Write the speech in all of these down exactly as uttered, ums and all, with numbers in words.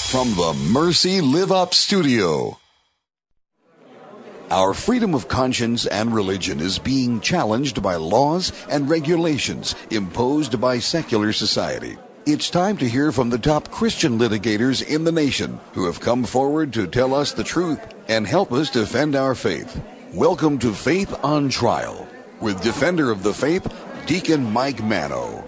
from the Mercy Live Up Studio. Our freedom of conscience and religion is being challenged by laws and regulations imposed by secular society. It's time to hear from the top Christian litigators in the nation who have come forward to tell us the truth and help us defend our faith. Welcome to Faith on Trial with Defender of the Faith, Deacon Mike Mano.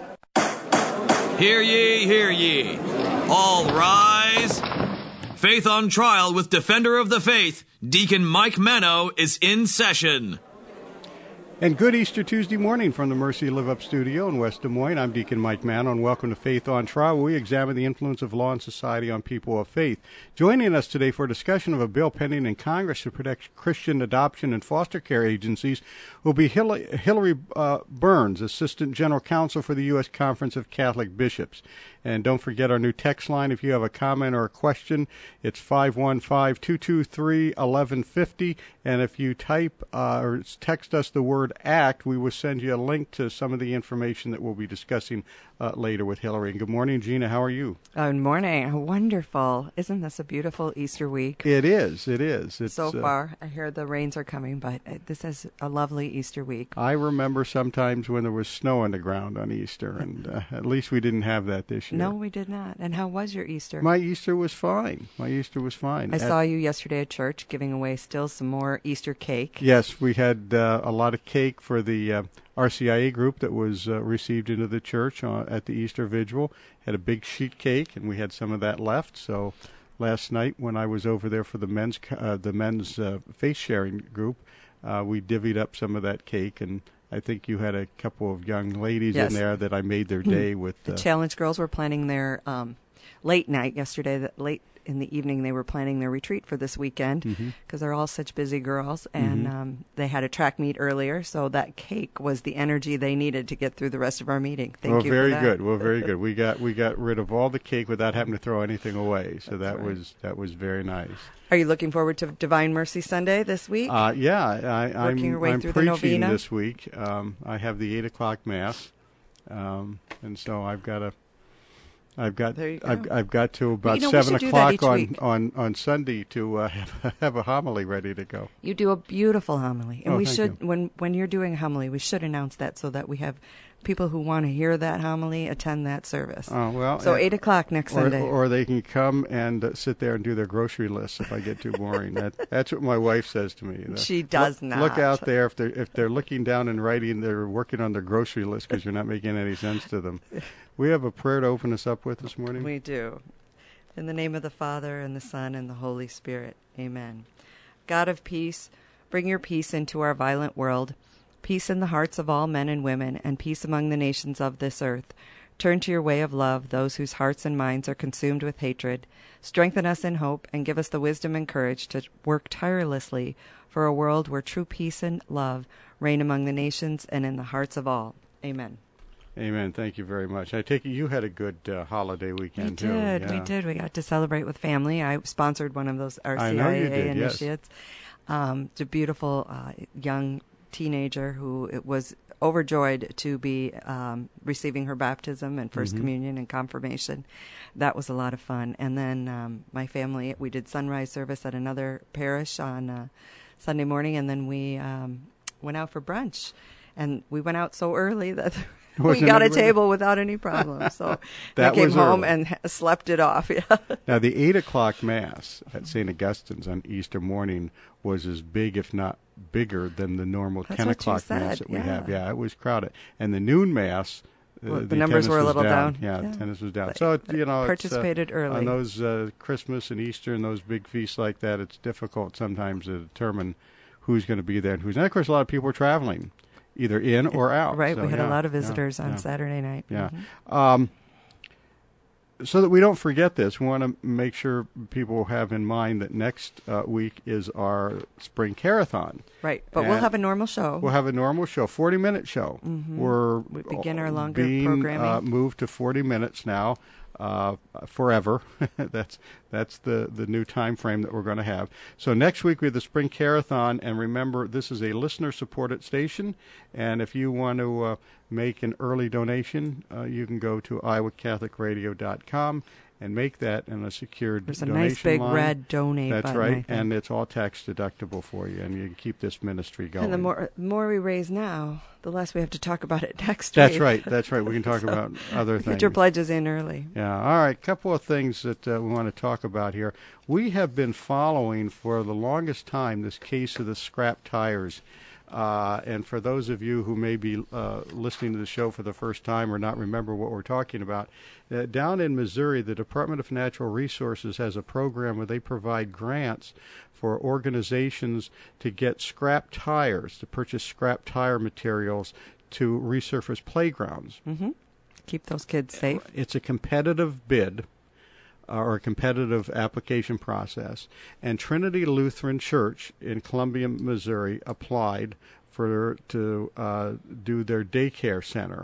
Hear ye, hear ye. All rise. Faith on Trial with Defender of the Faith, Deacon Mike Mano, is in session. And good Easter Tuesday morning from the Mercy Live Up Studio in West Des Moines. I'm Deacon Mike Mano, and welcome to Faith on Trial, where we examine the influence of law and society on people of faith. Joining us today for a discussion of a bill pending in Congress to protect Christian adoption and foster care agencies will be Hillary, Hillary uh, Burns, Assistant General Counsel for the U S Conference of Catholic Bishops. And don't forget our new text line. If you have a comment or a question, it's five one five, two two three, one one five zero. And if you type uh, or text us the word ACT, we will send you a link to some of the information that we'll be discussing uh, later with Hillary. And good morning, Gina. How are you? Good morning. Wonderful. Isn't this a beautiful Easter week? It is. It is. It's, so far, uh, I hear the rains are coming, but this is a lovely Easter week. I remember sometimes when there was snow on the ground on Easter, and uh, at least we didn't have that this year. No, we did not. And how was your Easter? My Easter was fine. My Easter was fine. I at, saw you yesterday at church giving away still some more Easter cake. Yes, we had uh, a lot of cake for the uh, R C I A group that was uh, received into the church uh, at the Easter Vigil. Had a big sheet cake, and we had some of that left. So last night when I was over there for the men's uh, the men's uh, faith sharing group, uh, we divvied up some of that cake, and I think you had a couple of young ladies yes. in there that I made their day with. The uh, Challenge girls were planning their um, late night yesterday. That late in the evening, they were planning their retreat for this weekend because mm-hmm. they're all such busy girls, and mm-hmm. um, they had a track meet earlier, so that cake was the energy they needed to get through the rest of our meeting. Thank well, you. Very for that. good. Well, very good. We got we got rid of all the cake without having to throw anything away. So That's that right. was that was very nice. Are you looking forward to Divine Mercy Sunday this week? Uh, yeah, I, I'm, Working your way I'm through the preaching novena? this week. Um, I have the eight o'clock mass, um, and so I've got a. I've got There you go. I've, I've got to about you know, we seven should do that o'clock each on, week. on, on Sunday to uh, have, have a homily ready to go. You do a beautiful homily, and Oh, we thank should you. when when you're doing a homily, we should announce that so that we have people who want to hear that homily attend that service. Oh well. So uh, eight o'clock next or, Sunday. or they can come and uh, sit there and do their grocery lists if I get too boring. that, that's what my wife says to me. The, She does look, not. Look out there if they're if they're looking down and writing, they're working on their grocery list because you're not making any sense to them. We have a prayer to open us up with this morning. We do. In the name of the Father, and the Son, and the Holy Spirit. Amen. God of peace, bring your peace into our violent world, peace in the hearts of all men and women, and peace among the nations of this earth. Turn to your way of love those whose hearts and minds are consumed with hatred. Strengthen us in hope, and give us the wisdom and courage to work tirelessly for a world where true peace and love reign among the nations and in the hearts of all. Amen. Amen. Thank you very much. I take it you had a good uh, holiday weekend, we too. did. Yeah. We did. We got to celebrate with family. I sponsored one of those R C I A I know you did, initiates. Yes. Um, it's a beautiful uh, young teenager who it was overjoyed to be um, receiving her baptism and First mm-hmm. Communion and confirmation. That was a lot of fun. And then um, my family, we did sunrise service at another parish on uh, Sunday morning, and then we um, went out for brunch. And we went out so early that we Wasn't got a anybody- table without any problem. So That I came was home early. and ha- slept it off. Yeah. Now, the eight o'clock Mass at Saint Augustine's on Easter morning was as big, if not bigger, than the normal That's ten what you o'clock said, Mass that we yeah. have. Yeah, it was crowded. And the noon Mass, uh, Well, the the numbers attendance were a was little down. Yeah, Yeah. attendance was down. But So, it, you know, participated it's, uh, early. on those uh, Christmas and Easter and those big feasts like that, it's difficult sometimes to determine who's going to be there and who's not. Of course, a lot of people are traveling, either in or out. Right, So, we had yeah, a lot of yeah, visitors on yeah. Saturday night. Yeah. Mhm. Um, so that we don't forget this, we want to make sure people have in mind that next uh, week is our spring carathon. Right, but we'll And have a normal show. We'll have a normal show, forty-minute show. Mhm. We're We begin our longer being, programming. Uh, moved to forty minutes now, uh, forever. that's that's the, the new time frame that we're going to have. So next week we have the Spring Carathon, and remember, this is a listener-supported station, and if you want to uh, make an early donation, uh, you can go to iowa catholic radio dot com and make that in a secured There's a donation nice big line. red donate That's button, I right, think. and it's all tax deductible for you, and you can keep this ministry going. And the more more we raise now, the less we have to talk about it next That's week. right. That's right. We can talk So, about other things. Get your pledges in early. Yeah. All right. Couple of things that uh, we want to talk about here. We have been following for the longest time this case of the scrap tires. Uh, and for those of you who may be uh, listening to the show for the first time or not remember what we're talking about, uh, down in Missouri, the Department of Natural Resources has a program where they provide grants for organizations to get scrap tires, to purchase scrap tire materials to resurface playgrounds. Mm-hmm. Keep those kids safe. It's a competitive bid uh, or a competitive application process. And Trinity Lutheran Church in Columbia, Missouri applied for to uh, do their daycare center.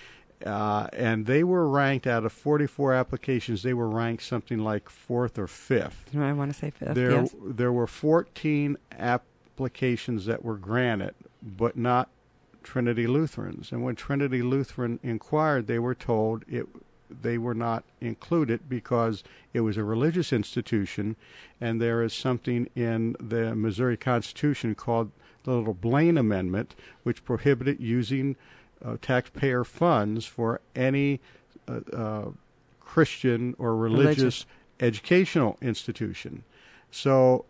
Uh, and they were ranked out of forty-four applications. They were ranked something like fourth or fifth. I want to say fifth, There, yes. there were fourteen applications that were granted, but not Trinity Lutherans. And when Trinity Lutheran inquired, they were told it they were not included because it was a religious institution, and there is something in the Missouri Constitution called the Little Blaine Amendment, which prohibited using uh, taxpayer funds for any uh, uh, Christian or religious, Religious. educational institution. So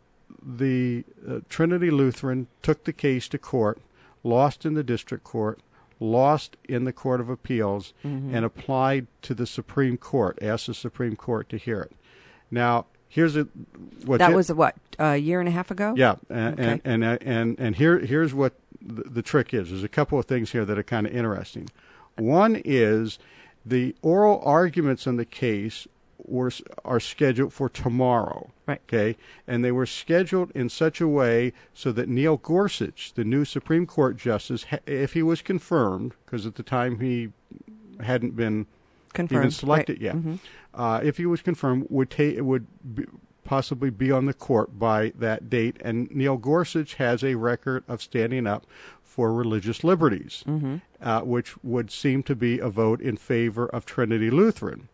the uh, Trinity Lutheran took the case to court, lost in the district court, lost in the Court of Appeals, Mm-hmm. and applied to the Supreme Court, asked the Supreme Court to hear it. Now, here's a, what That was, what, a year and a half ago? yeah, and Okay. and, and and and here here's what the, the trick is. There's a couple of things here that are kind of interesting. One is the oral arguments in the case were are scheduled for tomorrow. Right. Okay, and they were scheduled in such a way so that Neil Gorsuch, the new Supreme Court justice, ha- if he was confirmed, because at the time he hadn't been Confirmed. even selected right. yet, Mhm. uh, if he was confirmed, would take would be, possibly be on the court by that date. And Neil Gorsuch has a record of standing up for religious liberties, Mm-hmm. uh, which would seem to be a vote in favor of Trinity Lutheran.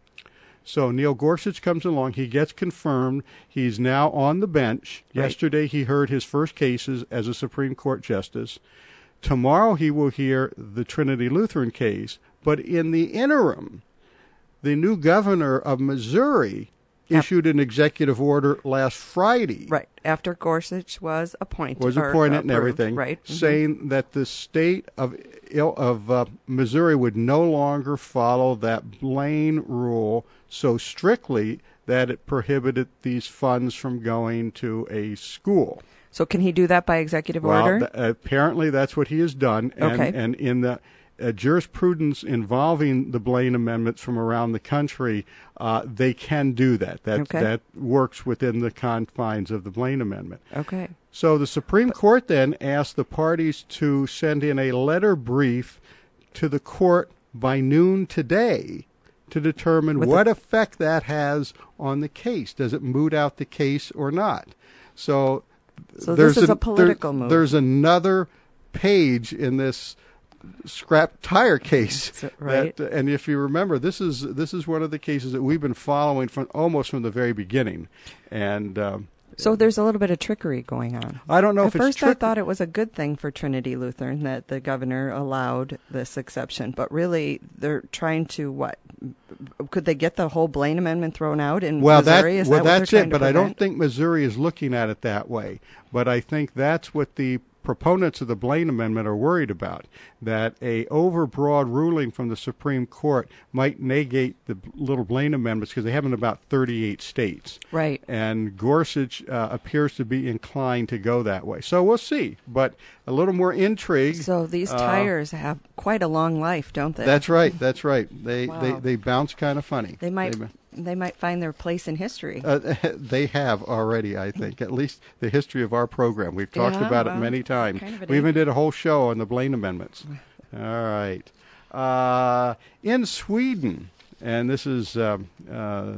So Neil Gorsuch comes along. He gets confirmed. He's now on the bench. Right. Yesterday he heard his first cases as a Supreme Court justice. Tomorrow he will hear the Trinity Lutheran case. But in the interim, the new governor of Missouri Yep. issued an executive order last Friday. Right. After Gorsuch was appointed. Was or appointed and approved, everything, Right. Mhm. saying that the state of Il- of uh, Missouri would no longer follow that Blaine rule so strictly that it prohibited these funds from going to a school. So can he do that by executive Well, order? th- apparently that's what he has done. And, Okay. and in the uh, jurisprudence involving the Blaine amendments from around the country, uh, they can do that. That Okay. that works within the confines of the Blaine amendment. okay. So the Supreme Court then asked the parties to send in a letter brief to the court by noon today to determine With what a- effect that has on the case. Does it moot out the case or not? So, So there's this is an- a political there- move. There's another page in this scrap tire case, So- right. that, and if you remember, this is this is one of the cases that we've been following from almost from the very beginning, and. Um, So there's a little bit of trickery going on. I don't know At if it's first, I trick- thought it was a good thing for Trinity Lutheran that the governor allowed this exception, but really, they're trying to what? Could they get the whole Blaine Amendment thrown out in Well, Missouri? that, Is well, that what that's they're it. trying to But I don't prevent? think Missouri is looking at it that way. But I think that's what the proponents of the Blaine Amendment are worried about, that a overbroad ruling from the Supreme Court might negate the Little Blaine Amendments because they have in about thirty-eight states. Right. And Gorsuch uh, appears to be inclined to go that way. So we'll see. But a little more intrigue. So these uh, tires have quite a long life, don't they? That's right. That's right. They they, Wow. they bounce kind of funny. They might They- they might find their place in history. Uh, they have already, I think, at least the history of our program. We've talked Yeah, about well, it many times. kind of it we even is. did a whole show on the Blaine Amendments. All right. Uh, in Sweden, and this is, um, uh,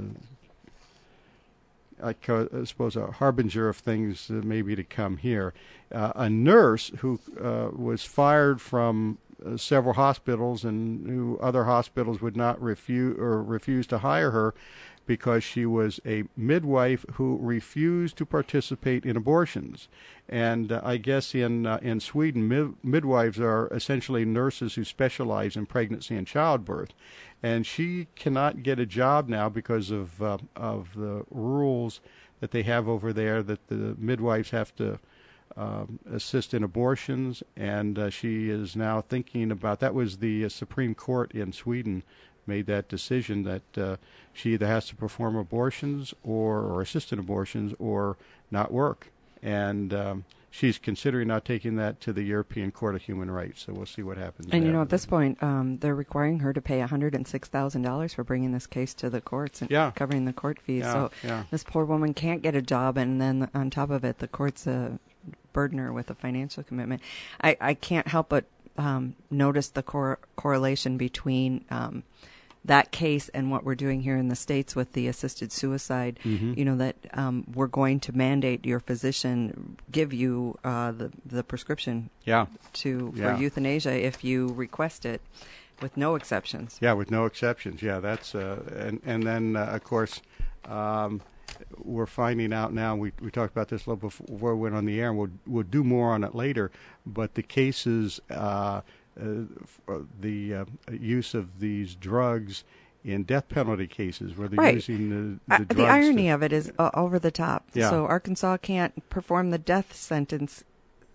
I co- I suppose, a harbinger of things uh, maybe to come here. Uh, a nurse who uh, was fired from uh, several hospitals and who other hospitals would not refuse or refuse to hire her, because she was a midwife who refused to participate in abortions. And uh, I guess in uh, in Sweden, mid- midwives are essentially nurses who specialize in pregnancy and childbirth. And she cannot get a job now because of uh, of the rules that they have over there, that the midwives have to um, assist in abortions. And uh, she is now thinking about, that was the uh, Supreme Court in Sweden made that decision that uh, she either has to perform abortions or, or assist in abortions or not work. And um, she's considering not taking that to the European Court of Human Rights. So we'll see what happens. And, there. you know, at this point, um, they're requiring her to pay one hundred six thousand dollars for bringing this case to the courts and yeah. covering the court fees. Yeah, so yeah. this poor woman can't get a job, and then on top of it, the courts uh, burden her with a financial commitment. I, I can't help but um, notice the cor- correlation between um, that case and what we're doing here in the States with the assisted suicide. Mm-hmm. You know, that um, we're going to mandate your physician give you uh, the the prescription yeah. to yeah. for euthanasia if you request it, with no exceptions. Yeah, with no exceptions. Yeah, that's uh, and and then uh, of course um, we're finding out now. We we talked about this a little before we went on the air, and we'll we'll do more on it later. But the cases. Uh, Uh, the uh, use of these drugs in death penalty cases where they're right. using the, the uh, drugs. The irony to, of it is uh, over the top. Yeah. So Arkansas can't perform the death sentences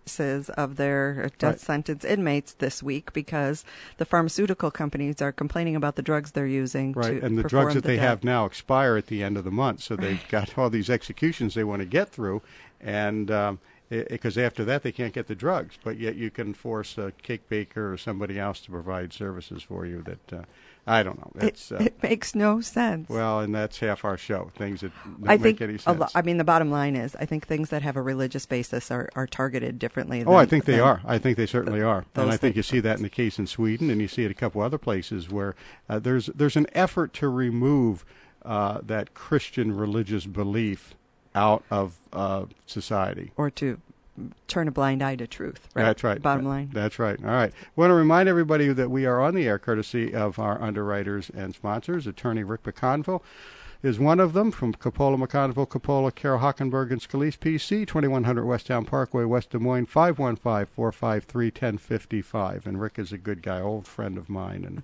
of their death right. sentence inmates this week because the pharmaceutical companies are complaining about the drugs they're using. Right, to and the perform drugs that the they death. have now expire at the end of the month, so they've got all these executions they want to get through, and um, because after that they can't get the drugs, but yet you can force a cake baker or somebody else to provide services for you that, uh, I don't know. It's, it, uh, it makes no sense. Well, and that's half our show, things that don't I make think, any a sense. lo- I mean, the bottom line is I think things that have a religious basis are, are targeted differently. Oh, than, I think they than are. I think they certainly are. And I think things. you see that in the case in Sweden, and you see it a couple other places where uh, there's there's an effort to remove uh, that Christian religious belief out of uh, society. Or to turn a blind eye to truth. Right? That's right. Bottom line. That's right. All right. I want to remind everybody that we are on the air courtesy of our underwriters and sponsors. Attorney Rick McConville is one of them, from Coppola, McConville, Coppola, Carol Hockenberg, and Scalise, P C, twenty-one hundred Westtown Parkway, West Des Moines, five one five, four five three, one zero five five. And Rick is a good guy, old friend of mine. And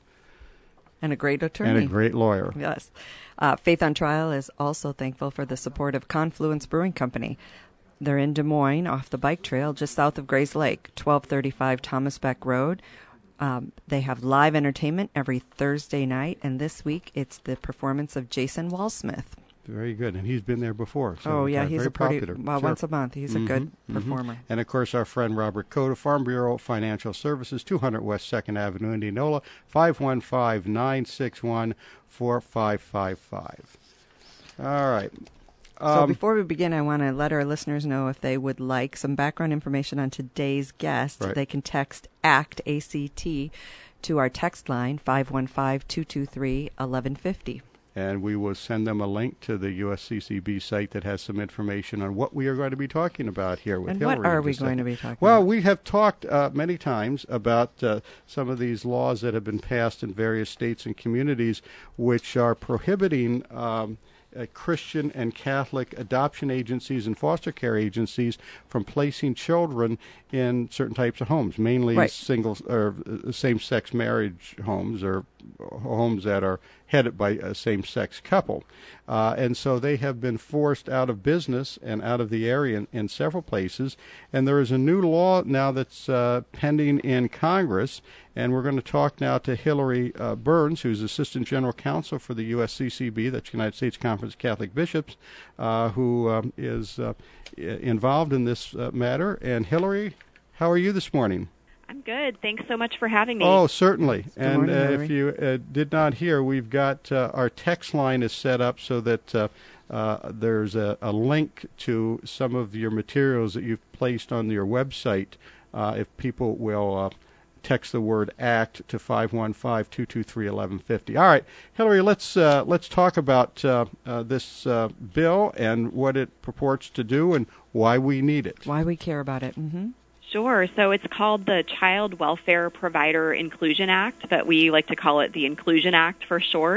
And a great attorney. And a great lawyer. Yes. Uh, Faith on Trial is also thankful for the support of Confluence Brewing Company. They're in Des Moines, off the bike trail, just south of Grays Lake, twelve thirty-five Thomas Beck Road. Um, they have live entertainment every Thursday night, and this week it's the performance of Jason Walsmith. Very good, and he's been there before. So oh, yeah, uh, he's very a pretty, popular. well, Sure. once a month. He's mm-hmm, a good mm-hmm. performer. And, of course, our friend Robert Coda, Farm Bureau Financial Services, two hundred West second Avenue, Indianola, five one five, nine six one, four five five five. All right. Um, so before we begin, I want to let our listeners know if they would like some background information on today's guest. Right. They can text ACT, A C T, to our text line, five one five, two two three, one one five zero. And we will send them a link to the U S C C B site that has some information on what we are going to be talking about here with and Hillary. what are in we just a going second. to be talking well, about? Well, we have talked uh, many times about uh, some of these laws that have been passed in various states and communities which are prohibiting um, uh, Christian and Catholic adoption agencies and foster care agencies from placing children in certain types of homes, mainly right. single or uh, same-sex marriage homes or homes that are headed by a same-sex couple. Uh, and so they have been forced out of business and out of the area in, in several places. And there is a new law now that's uh, pending in Congress. And we're going to talk now to Hillary uh, Burns, who's Assistant General Counsel for the U S C C B, that's United States Conference of Catholic Bishops, uh, who um, is uh, involved in this uh, matter. And Hillary, how are you this morning? I'm good. Thanks so much for having me. Oh, certainly. Good and morning, uh, Hillary. if you uh, did not hear, we've got uh, our text line is set up so that uh, uh, there's a, a link to some of your materials that you've placed on your website. Uh, if people will uh, text the word ACT to five one five, two two three, one one five zero. All right, Hillary, let's uh, let's talk about uh, uh, this uh, bill and what it purports to do and why we need it. Why we care about it. Mm-hmm. Sure. So it's called the Child Welfare Provider Inclusion Act, but we like to call it the Inclusion Act for short.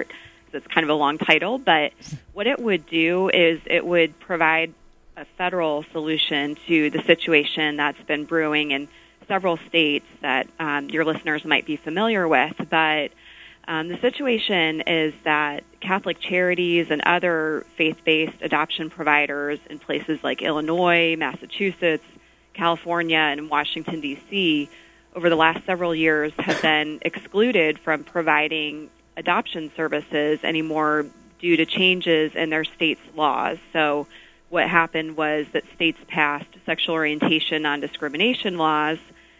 it's kind of a long title, but what it would do is it would provide a federal solution to the situation that's been brewing in several states that um, your listeners might be familiar with. But um, the situation is that Catholic Charities and other faith-based adoption providers in places like Illinois, Massachusetts, California, and Washington, D C over the last several years have been excluded from providing adoption services anymore due to changes in their state's laws. So what happened was that states passed sexual orientation non-discrimination laws,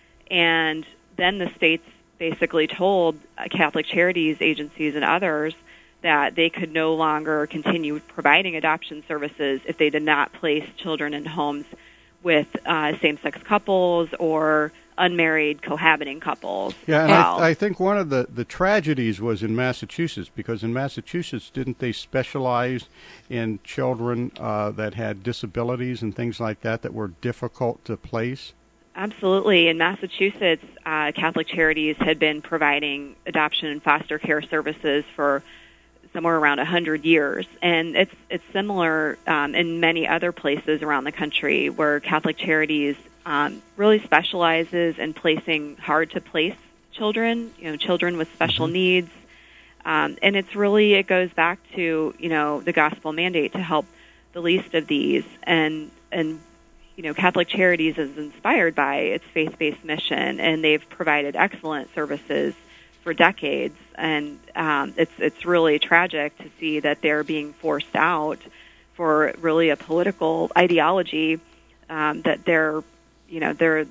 and then the states basically told Catholic Charities agencies and others that they could no longer continue providing adoption services if they did not place children in homes with uh, same-sex couples or unmarried cohabiting couples. Yeah, and well. I, I think one of the, the tragedies was in Massachusetts, because in Massachusetts, didn't they specialize in children uh, that had disabilities and things like that that were difficult to place? Absolutely. In Massachusetts, uh, Catholic Charities had been providing adoption and foster care services for somewhere around one hundred years. And it's it's similar um, in many other places around the country where Catholic Charities um, really specializes in placing hard-to-place children, you know, children with special mm-hmm. needs. Um, and it's really, it goes back to, you know, the gospel mandate to help the least of these. And, and you know, Catholic Charities is inspired by its faith-based mission, and they've provided excellent services for decades. And um, it's it's really tragic to see that they're being forced out for really a political ideology um, that they're, you know, they're,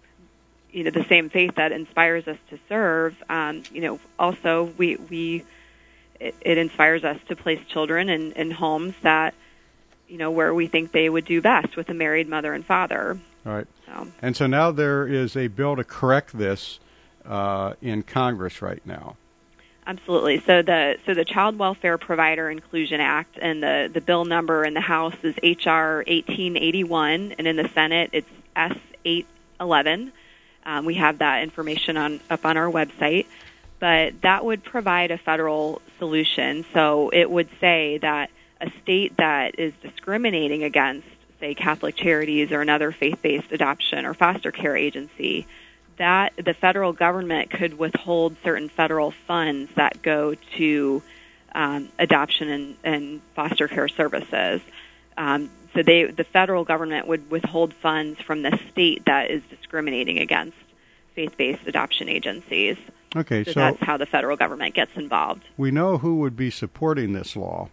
you know, the same faith that inspires us to serve. Um, you know, also we we it, it inspires us to place children in, in homes that, you know, where we think they would do best with a married mother and father. All right. So. And so now there is a bill to correct this uh, in Congress right now. Absolutely. So the so the Child Welfare Provider Inclusion Act, and the, the bill number in the House is H R eighteen eighty-one, and in the Senate it's S eight eleven. Um, we have that information on up on our website. But that would provide a federal solution. So it would say that a state that is discriminating against, say, Catholic Charities or another faith-based adoption or foster care agency, that the federal government could withhold certain federal funds that go to um, adoption and, and foster care services. Um, so they, the federal government would withhold funds from the state that is discriminating against faith-based adoption agencies. Okay, so, so that's how the federal government gets involved. We know who would be supporting this law.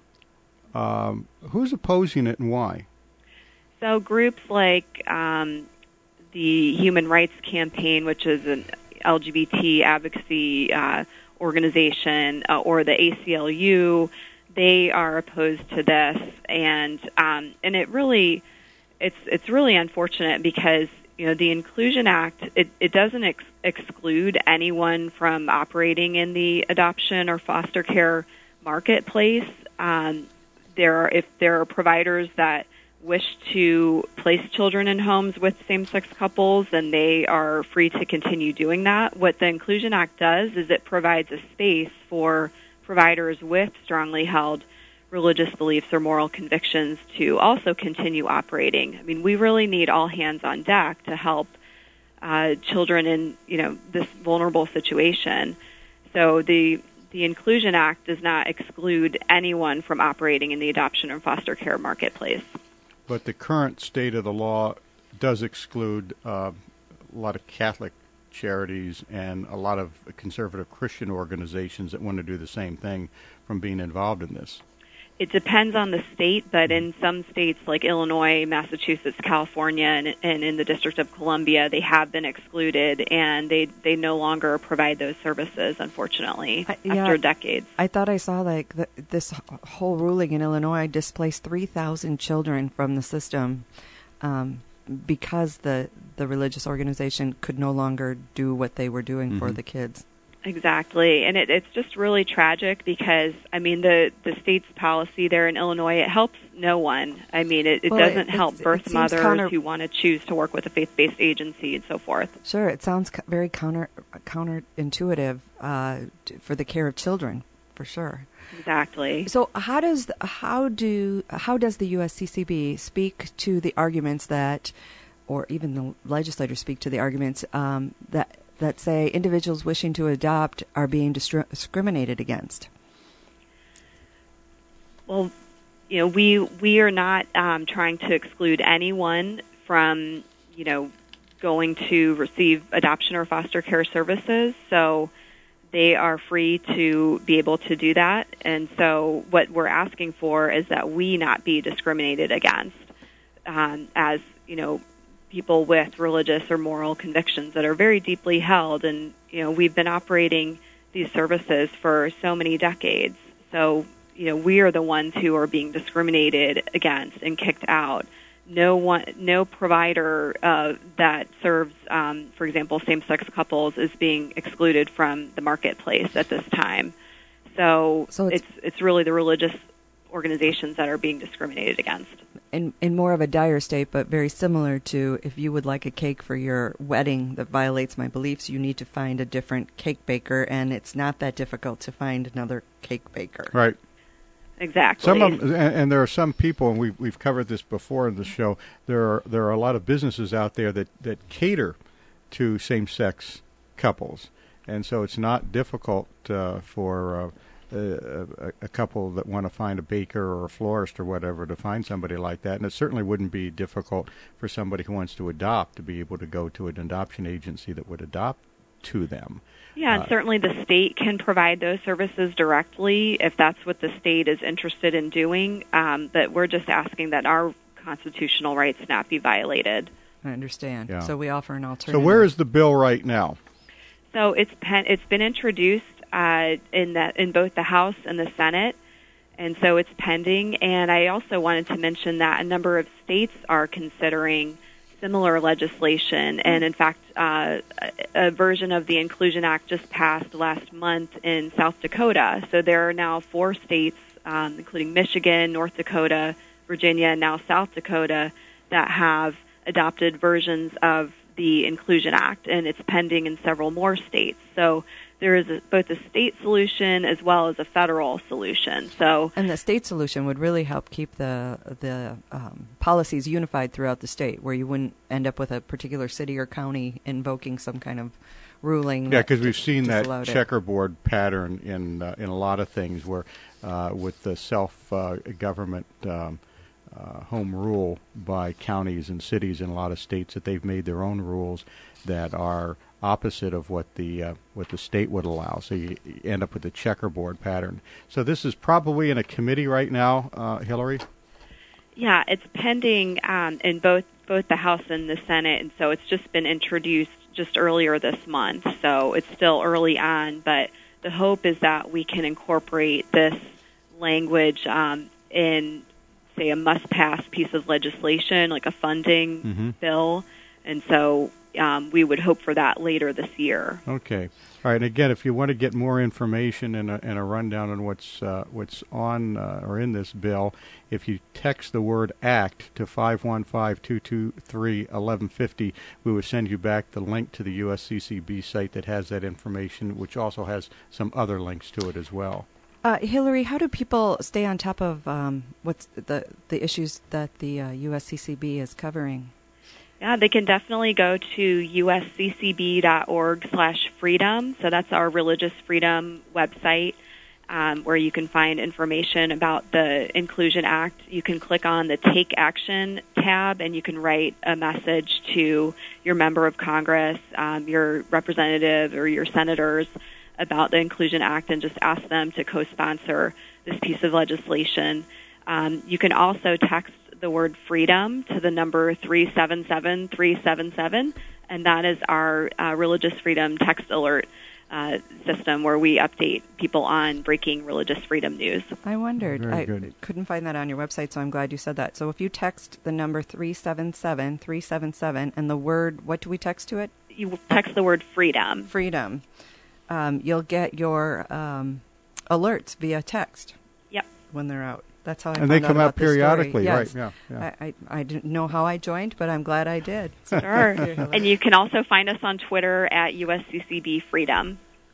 Um, who's opposing it and why? So groups like um, the Human Rights Campaign, which is an L G B T advocacy uh, organization, uh, or the A C L U, they are opposed to this, and um, and it really, it's it's really unfortunate because, you know, the Inclusion Act, it, it doesn't ex- exclude anyone from operating in the adoption or foster care marketplace. Um, there are, if there are providers that wish to place children in homes with same-sex couples, then they are free to continue doing that. What the Inclusion Act does is it provides a space for providers with strongly held religious beliefs or moral convictions to also continue operating. I mean, we really need all hands on deck to help uh, children in, you know, this vulnerable situation. So the the Inclusion Act does not exclude anyone from operating in the adoption or foster care marketplace. But the current state of the law does exclude uh, a lot of Catholic charities and a lot of conservative Christian organizations that want to do the same thing from being involved in this. It depends on the state, but in some states like Illinois, Massachusetts, California, and, and in the District of Columbia, they have been excluded, and they they no longer provide those services, unfortunately, I, yeah, after decades. I thought I saw like the, this whole ruling in Illinois displaced three thousand children from the system um, because the, the religious organization could no longer do what they were doing mm-hmm. for the kids. Exactly, and it, it's just really tragic because, I mean, the, the state's policy there in Illinois, it helps no one. I mean, it, it well, doesn't it, help birth it mothers counter- who want to choose to work with a faith-based agency and so forth. Sure, it sounds very counter counterintuitive uh, for the care of children for sure. Exactly. So how does the, how do how does the U S C C B speak to the arguments that, or even the legislators speak to the arguments um, that that say individuals wishing to adopt are being distri- discriminated against? Well, you know, we we are not um, trying to exclude anyone from, you know, going to receive adoption or foster care services. So they are free to be able to do that. And so what we're asking for is that we not be discriminated against um, as, you know, people with religious or moral convictions that are very deeply held. And, you know, we've been operating these services for so many decades. So, you know, we are the ones who are being discriminated against and kicked out. No one, no provider uh, that serves, um, for example, same-sex couples is being excluded from the marketplace at this time. So, so it's, it's it's really the religious organizations that are being discriminated against. In in more of a dire state, but very similar to if you would like a cake for your wedding that violates my beliefs, you need to find a different cake baker, and it's not that difficult to find another cake baker. Right. Exactly. Some of, and, and there are some people, and we've we've covered this before in the show. There are there are a lot of businesses out there that, that cater to same-sex couples, and so it's not difficult uh, for uh, a, a couple that want to find a baker or a florist or whatever to find somebody like that. And it certainly wouldn't be difficult for somebody who wants to adopt to be able to go to an adoption agency that would adopt to them. Yeah, and Uh, certainly the state can provide those services directly if that's what the state is interested in doing. Um, but we're just asking that our constitutional rights not be violated. I understand. Yeah. So we offer an alternative. So where is the bill right now? So it's pen, it's been introduced uh, in that in both the House and the Senate, and so it's pending. And I also wanted to mention that a number of states are considering similar legislation, and in fact, uh, a, a version of the Inclusion Act just passed last month in South Dakota. So there are now four states, um, including Michigan, North Dakota, Virginia, and now South Dakota, that have adopted versions of the Inclusion Act, and it's pending in several more states. So there is a, both a state solution as well as a federal solution. So, and the state solution would really help keep the the um, policies unified throughout the state, where you wouldn't end up with a particular city or county invoking some kind of ruling. Yeah, because we've seen that disallowed it. checkerboard pattern in uh, in a lot of things, where uh, with the self uh, government um, uh, home rule by counties and cities in a lot of states, that they've made their own rules that are opposite of what the uh, what the state would allow. So you, you end up with a checkerboard pattern. So this is probably in a committee right now, uh, Hillary? yeah, it's pending um, in both both the House and the Senate, and so it's just been introduced just earlier this month. So it's still early on, but the hope is that we can incorporate this language um, in, say, a must-pass piece of legislation, like a funding Mm-hmm. bill, and so Um, we would hope for that later this year. Okay. All right. And again, if you want to get more information and a, and a rundown on what's uh, what's on uh, or in this bill, if you text the word ACT to five one five, two two three, one one five zero, we will send you back the link to the U S C C B site that has that information, which also has some other links to it as well. Uh, Hillary, how do people stay on top of um, what's the the issues that the uh, U S C C B is covering? Yeah, they can definitely go to usccb.org slash freedom. So that's our religious freedom website, um, where you can find information about the Inclusion Act. You can click on the Take Action tab, and you can write a message to your member of Congress, um, your representative, or your senators about the Inclusion Act, and just ask them to co-sponsor this piece of legislation. Um, you can also text the word freedom to the number three seven seven, three seven seven, and that is our uh, religious freedom text alert uh, system, where we update people on breaking religious freedom news. I wondered. Very I good. couldn't find that on your website, so I'm glad you said that. So if you text the number three seven seven, three seven seven and the word, what do we text to it? You text the word freedom. Freedom. Um, you'll get your um, alerts via text. Yep. When they're out. That's how I And found they out come about out this story. periodically, Yes. right? Yeah. yeah. I, I, I didn't know how I joined, but I'm glad I did. Sure. And you can also find us on Twitter at U S C C B Freedom.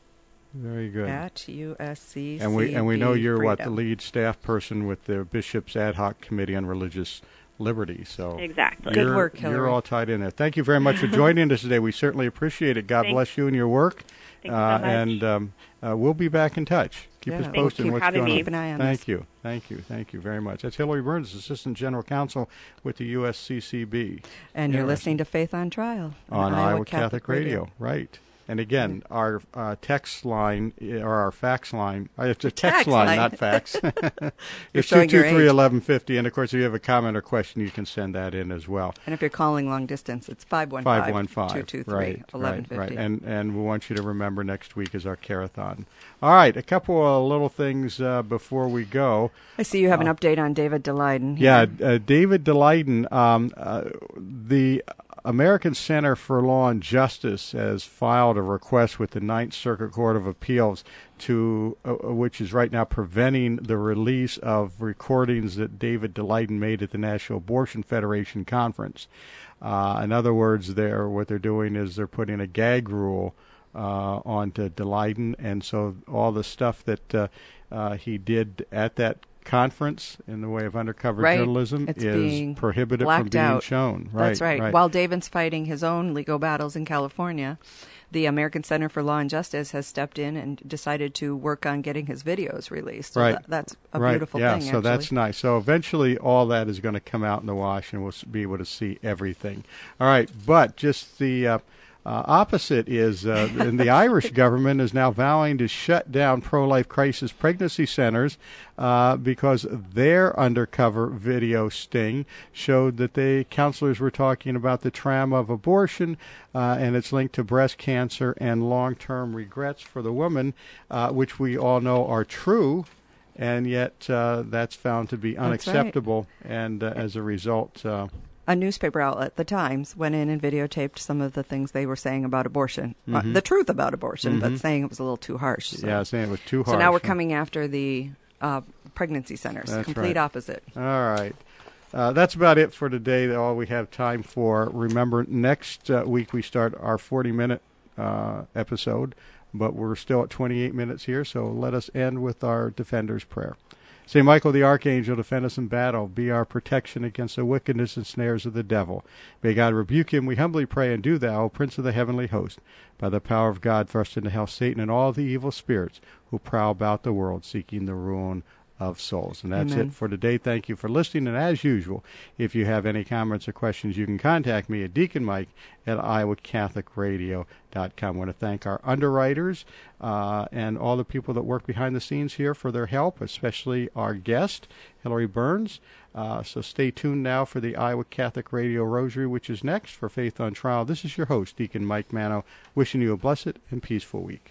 Very good. At U S C C B And we and we know you're Freedom. what, the lead staff person with the Bishop's Ad Hoc Committee on Religious Liberty. So Exactly. Good you're, work, Hillary. You're all tied in there. Thank you very much for joining us today. We certainly appreciate it. God Thanks. bless you and your work. Thanks uh, so much. And um, uh, we'll be back in touch. Keep Yeah. us Thank posted you on for what's having going me. on. Keep an eye on Thank this. you. Thank you. Thank you very much. That's Hillary Burns, Assistant General Counsel with the U S C C B. And you're Interesting. listening to Faith on Trial On Iowa Catholic, Radio. Right. And again, our uh, text line, uh, or our fax line, uh, it's a text, Text line, line. not fax. It's two showing two your three, age. eleven fifty. And, of course, if you have a comment or question, you can send that in as well. And if you're calling long distance, it's five one five, two two three, right, eleven right, right. fifty. And, and we want you to remember next week is our Carathon. All right, a couple of little things uh, before we go. I see you have an update on David DeLayden. Yeah, uh, David DeLayden, um, uh, the American Center for Law and Justice has filed a request with the Ninth Circuit Court of Appeals to, uh, which is right now preventing the release of recordings that David DeLayden made at the National Abortion Federation conference. Uh, in other words, they're, what they're doing is they're putting a gag rule uh, onto DeLayden, and so all the stuff that uh, uh, he did at that conference in the way of undercover Right. journalism It's is being prohibited from blacked being out. shown. Right, That's right. While David's fighting his own legal battles in California, the American Center for Law and Justice has stepped in and decided to work on getting his videos released. So Right. tha- that's a right. beautiful yeah, thing, so actually. that's nice. So eventually all that is going to come out in the wash and we'll s- be able to see everything. All right, but just the uh, uh, opposite is uh, and the Irish government is now vowing to shut down pro-life crisis pregnancy centers uh, because their undercover video sting showed that the counselors were talking about the trauma of abortion uh, and it's linked to breast cancer and long-term regrets for the woman, uh, which we all know are true. And yet uh, that's found to be unacceptable, and uh, as a result... Uh, A newspaper outlet, The Times, went in and videotaped some of the things they were saying about abortion. Uh, Mhm. the truth about abortion, Mhm. but saying it was a little too harsh. So. yeah, saying it was too So harsh. now we're coming after the uh, pregnancy centers. That's Complete right. opposite. All right. Uh, that's about it for today, all we have time for. Remember, next uh, week we start our forty-minute uh, episode, but we're still at twenty-eight minutes here, so let us end with our Defender's Prayer. Saint Michael the Archangel, defend us in battle. Be our protection against the wickedness and snares of the devil. May God rebuke him, we humbly pray, and do thou, O Prince of the heavenly host, by the power of God, thrust into hell Satan and all the evil spirits who prowl about the world, seeking the ruin of souls. And that's Amen. it for today. Thank you for listening. And as usual, if you have any comments or questions, you can contact me at Deacon Mike at iowa catholic radio dot com. I want to thank our underwriters uh, and all the people that work behind the scenes here for their help, especially our guest, Hillary Burns. Uh, so stay tuned now for the Iowa Catholic Radio Rosary, which is next for Faith on Trial. This is your host, Deacon Mike Mano, wishing you a blessed and peaceful week.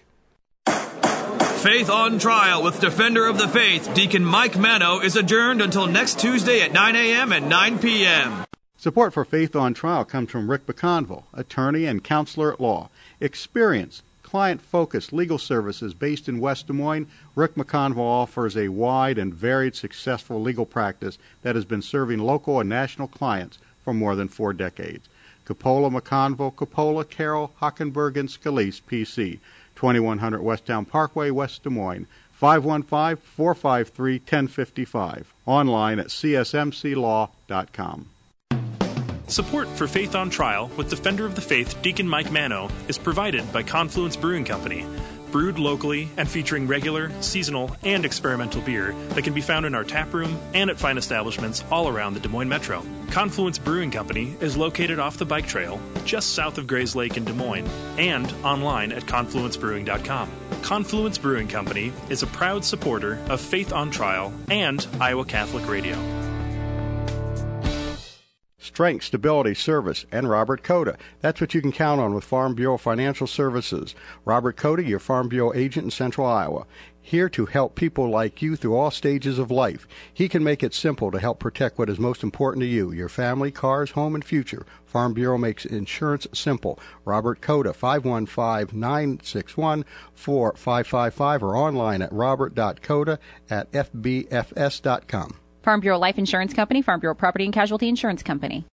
Faith on Trial with Defender of the Faith, Deacon Mike Mano, is adjourned until next Tuesday at nine a.m. and nine p.m. Support for Faith on Trial comes from Rick McConville, attorney and counselor at law. Experienced, client-focused legal services based in West Des Moines, Rick McConville offers a wide and varied successful legal practice that has been serving local and national clients for more than four decades. Coppola McConville, Coppola, Carroll, Hockenberg, and Scalise, P C, twenty-one hundred Westtown Parkway, West Des Moines, five one five, four five three, one zero five five. Online at c s m c law dot com. Support for Faith on Trial with Defender of the Faith, Deacon Mike Mano, is provided by Confluence Brewing Company. Brewed locally and featuring regular, seasonal, and experimental beer that can be found in our tap room and at fine establishments all around the Des Moines Metro. Confluence Brewing Company is located off the bike trail just south of Grays Lake in Des Moines and online at confluence brewing dot com. Confluence Brewing Company is a proud supporter of Faith on Trial and Iowa Catholic Radio. Strength, stability, service, and Robert Coda. That's what you can count on with Farm Bureau Financial Services. Robert Coda, your Farm Bureau agent in Central Iowa. Here to help people like you through all stages of life. He can make it simple to help protect what is most important to you, your family, cars, home, and future. Farm Bureau makes insurance simple. Robert Coda, five one five, nine six one, four five five five or online at robert dot coda at f b f s dot com. Farm Bureau Life Insurance Company, Farm Bureau Property and Casualty Insurance Company.